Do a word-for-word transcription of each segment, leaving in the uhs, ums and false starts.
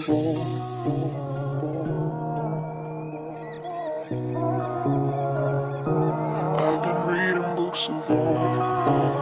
of old. I've been reading books of old.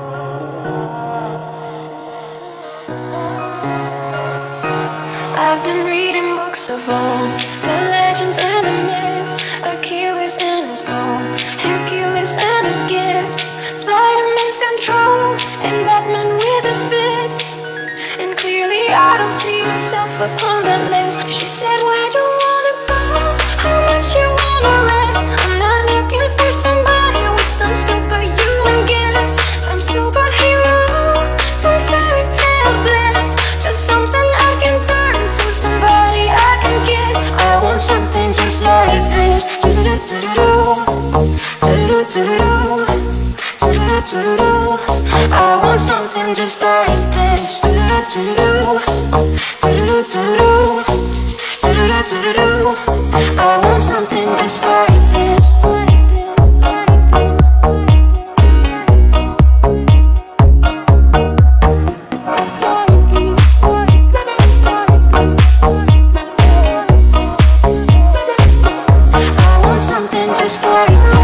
I've been reading books of old, the legends and the myths, Achilles and his gold, Hercules and his gifts, Spider-Man's control, and Batman with his fits. And clearly I don't see myself upon that list. She said, where'd you wanna go? How much you wanna rest? I'm not looking for somebody with some superhuman gifts, some superhero, some fairy tale bliss, just something I can turn to, somebody I can kiss. I want something just like this. Do-do-do-do-do, do-do-do-do-do, do-do-do-do-do. I want something just like this. Do-do-do-do-do, do-do-do-do-do, do-do-do-do-do. I want something just like this. I want something just like this.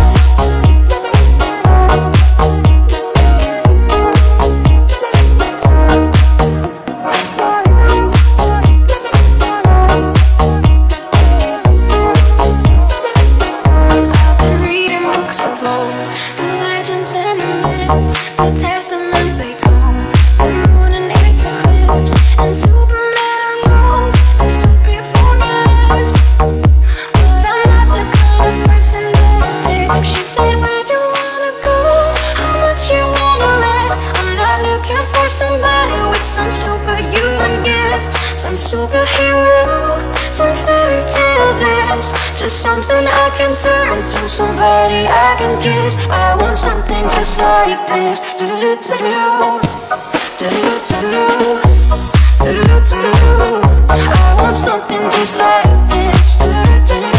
The testaments they told, the moon and its eclipse, and Superman unrolls the suit before he left. But I'm not the kind of person that would pick. She said, where'd you wanna go? How much you wanna rest? I'm not looking for somebody with some superhuman gift, some superhero, some fairy tale bliss, just something I can turn to, somebody I can kiss. I want something just like this. Do-do-do-do-do, do-do-do-do-do, do-do-do-do-do. I want something just like this. Do-do-do-do-do.